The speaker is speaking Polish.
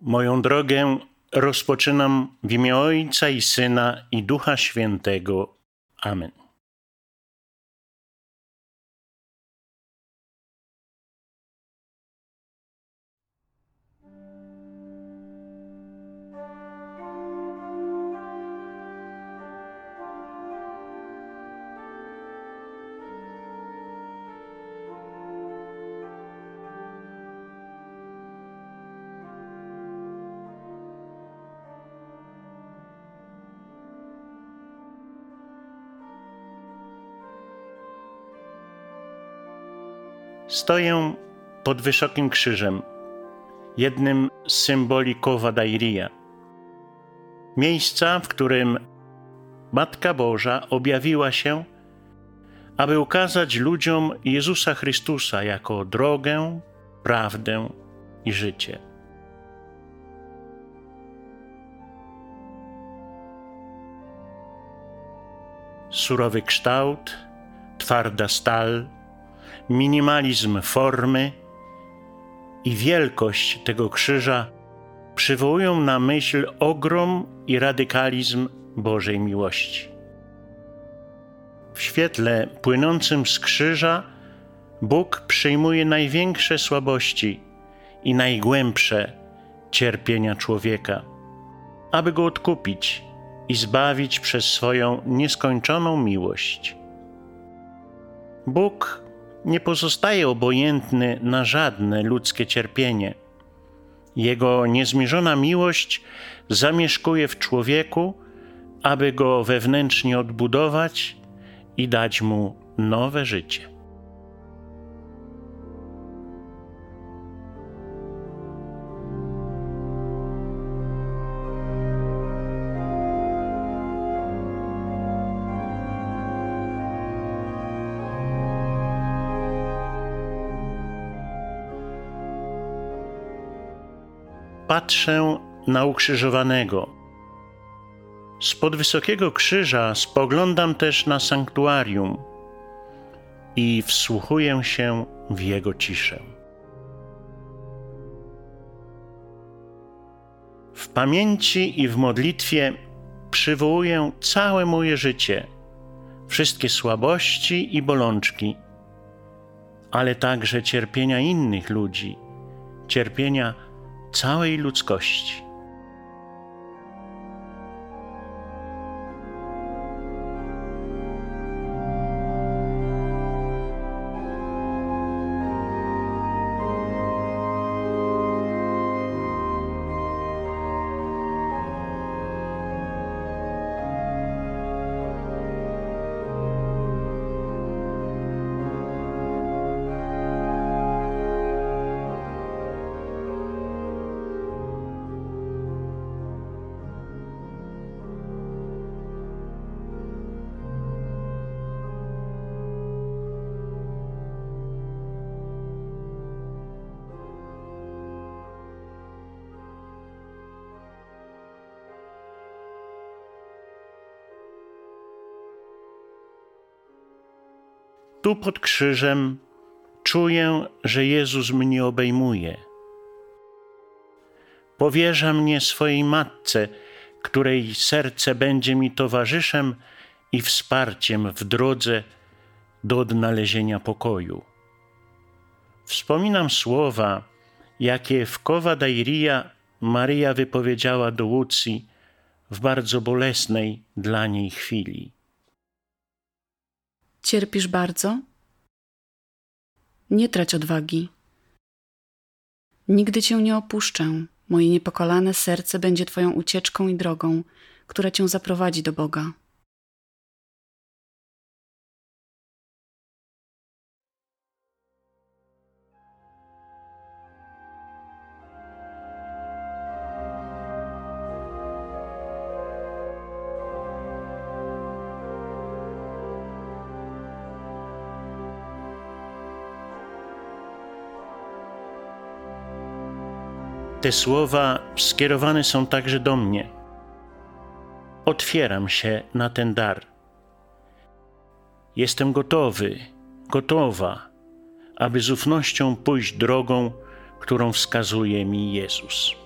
Moją drogę rozpoczynam w imię Ojca i Syna i Ducha Świętego. Amen. Stoję pod wysokim krzyżem, jednym z symboli Cova d'Airia, miejsca, w którym Matka Boża objawiła się, aby ukazać ludziom Jezusa Chrystusa jako drogę, prawdę i życie. Surowy kształt, twarda stal, minimalizm formy i wielkość tego krzyża przywołują na myśl ogrom i radykalizm Bożej miłości. W świetle płynącym z krzyża Bóg przyjmuje największe słabości i najgłębsze cierpienia człowieka, aby go odkupić i zbawić przez swoją nieskończoną miłość. Bóg nie pozostaje obojętny na żadne ludzkie cierpienie. Jego niezmierzona miłość zamieszkuje w człowieku, aby go wewnętrznie odbudować i dać mu nowe życie. Patrzę na ukrzyżowanego. Spod wysokiego krzyża spoglądam też na sanktuarium i wsłuchuję się w jego ciszę. W pamięci i w modlitwie przywołuję całe moje życie, wszystkie słabości i bolączki, ale także cierpienia innych ludzi, cierpienia całej ludzkości. Tu pod krzyżem czuję, że Jezus mnie obejmuje. Powierza mnie swojej Matce, której serce będzie mi towarzyszem i wsparciem w drodze do odnalezienia pokoju. Wspominam słowa, jakie w Cova d'Airia Maryja wypowiedziała do Łucji w bardzo bolesnej dla niej chwili. Cierpisz bardzo? Nie trać odwagi. Nigdy cię nie opuszczę. Moje niepokalane serce będzie twoją ucieczką i drogą, która cię zaprowadzi do Boga. Te słowa skierowane są także do mnie. Otwieram się na ten dar. Jestem gotowy, gotowa, aby z ufnością pójść drogą, którą wskazuje mi Jezus.